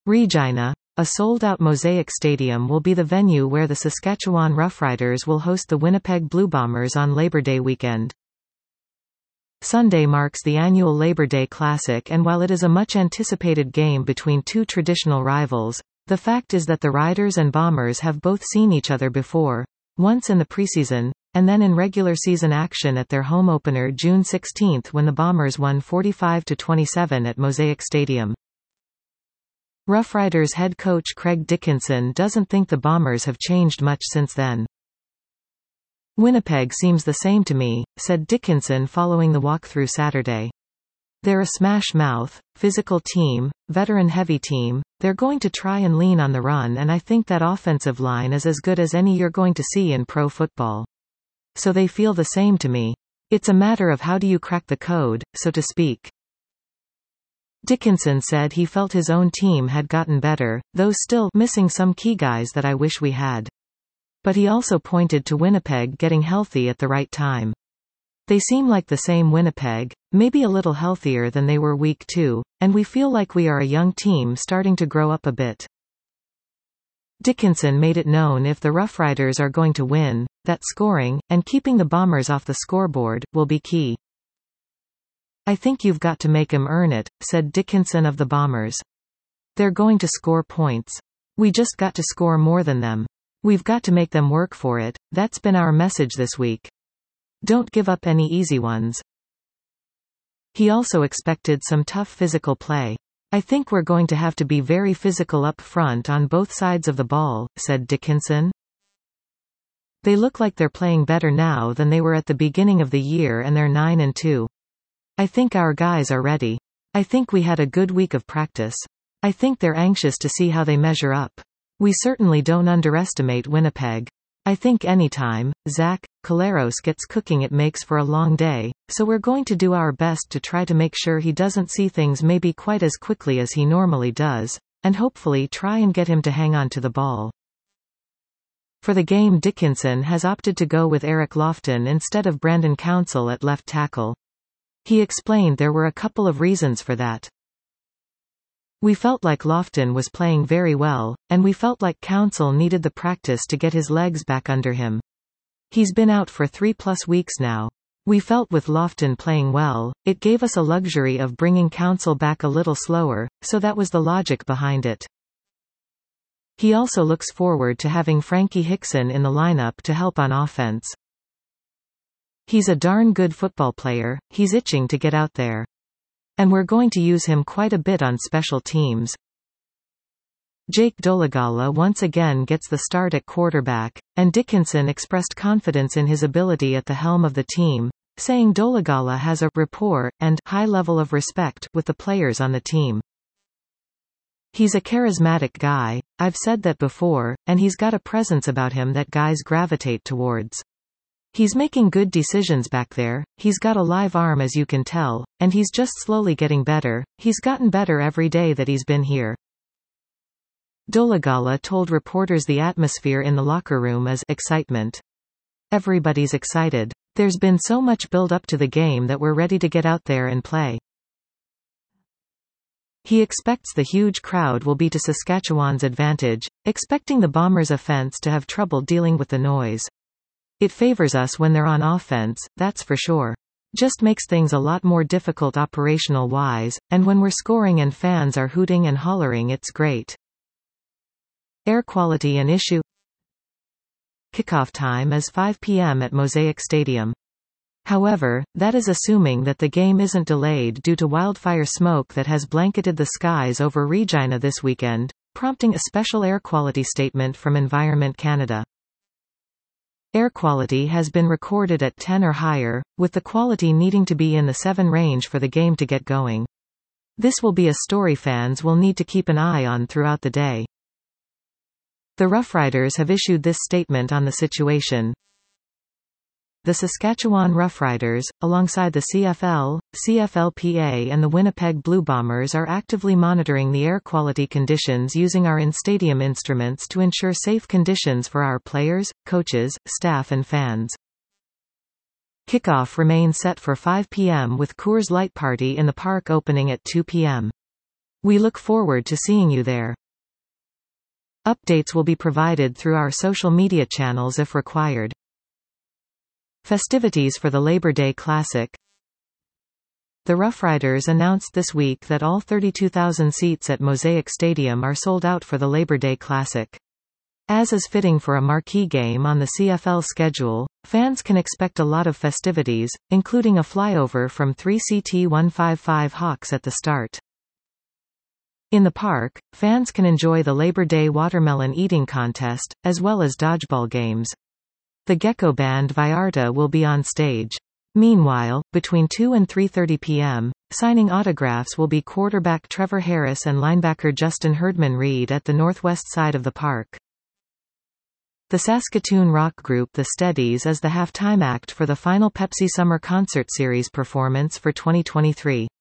Regina. A sold-out Mosaic Stadium will be the venue where the Saskatchewan Roughriders will host the Winnipeg Blue Bombers on Labor Day weekend. Sunday marks the annual Labor Day Classic, and while it is a much-anticipated game between two traditional rivals, the fact is that the Riders and Bombers have both seen each other before, once in the preseason, and then in regular season action at their home opener June 16 when the Bombers won 45-27 at Mosaic Stadium. Roughriders head coach Craig Dickinson doesn't think the Bombers have changed much since then. "Winnipeg seems the same to me," said Dickinson following the walkthrough Saturday. "They're a smash-mouth, physical team, veteran-heavy team. They're going to try and lean on the run, and I think that offensive line is as good as any you're going to see in pro football. So they feel the same to me. It's a matter of how do you crack the code, so to speak." Dickinson said he felt his own team had gotten better, though still missing some key guys that I wish we had. But he also pointed to Winnipeg getting healthy at the right time. "They seem like the same Winnipeg, maybe a little healthier than they were week 2, and we feel like we are a young team starting to grow up a bit." Dickinson made it known if the Roughriders are going to win, that scoring, and keeping the Bombers off the scoreboard, will be key. "I think you've got to make 'em earn it," said Dickinson of the Bombers. "They're going to score points. We just got to score more than them. We've got to make them work for it. That's been our message this week. Don't give up any easy ones." He also expected some tough physical play. "I think we're going to have to be very physical up front on both sides of the ball," said Dickinson. "They look like they're playing better now than they were at the beginning of the year, and they're 9-2. I think our guys are ready. I think we had a good week of practice. I think they're anxious to see how they measure up. We certainly don't underestimate Winnipeg. I think anytime Zach Collaros gets cooking it makes for a long day, so we're going to do our best to try to make sure he doesn't see things maybe quite as quickly as he normally does, and hopefully try and get him to hang on to the ball." For the game, Dickinson has opted to go with Eric Lofton instead of Brandon Council at left tackle. He explained there were a couple of reasons for that. "We felt like Lofton was playing very well, and we felt like Council needed the practice to get his legs back under him. He's been out for 3+ weeks now. We felt with Lofton playing well, it gave us a luxury of bringing Council back a little slower, so that was the logic behind it." He also looks forward to having Frankie Hickson in the lineup to help on offense. "He's a darn good football player, he's itching to get out there. And we're going to use him quite a bit on special teams." Jake Dolegala once again gets the start at quarterback, and Dickinson expressed confidence in his ability at the helm of the team, saying Dolegala has a rapport and high level of respect with the players on the team. "He's a charismatic guy, I've said that before, and he's got a presence about him that guys gravitate towards. He's making good decisions back there, he's got a live arm as you can tell, and he's just slowly getting better. He's gotten better every day that he's been here." Dolegala told reporters the atmosphere in the locker room is excitement. "Everybody's excited. There's been so much build up to the game that we're ready to get out there and play." He expects the huge crowd will be to Saskatchewan's advantage, expecting the Bombers' offense to have trouble dealing with the noise. "It favors us when they're on offense, that's for sure. Just makes things a lot more difficult operational-wise, and when we're scoring and fans are hooting and hollering it's great." Air quality an issue? Kickoff time is 5 p.m. at Mosaic Stadium. However, that is assuming that the game isn't delayed due to wildfire smoke that has blanketed the skies over Regina this weekend, prompting a special air quality statement from Environment Canada. Air quality has been recorded at 10 or higher, with the quality needing to be in the 7 range for the game to get going. This will be a story fans will need to keep an eye on throughout the day. The Roughriders have issued this statement on the situation. The Saskatchewan Roughriders, alongside the CFL, CFLPA and the Winnipeg Blue Bombers are actively monitoring the air quality conditions using our in-stadium instruments to ensure safe conditions for our players, coaches, staff and fans. Kickoff remains set for 5 p.m. with Coors Light Party in the park opening at 2 p.m. We look forward to seeing you there. Updates will be provided through our social media channels if required. Festivities for the Labor Day Classic. The Rough Riders announced this week that all 32,000 seats at Mosaic Stadium are sold out for the Labor Day Classic. As is fitting for a marquee game on the CFL schedule, fans can expect a lot of festivities, including a flyover from 3CT155 Hawks at the start. In the park, fans can enjoy the Labor Day watermelon eating contest, as well as dodgeball games. The Gecko band Vallarta will be on stage. Meanwhile, between 2 and 3:30 p.m., signing autographs will be quarterback Trevor Harris and linebacker Justin Herdman-Reed at the northwest side of the park. The Saskatoon rock group The Steadies is the halftime act for the final Pepsi Summer Concert Series performance for 2023.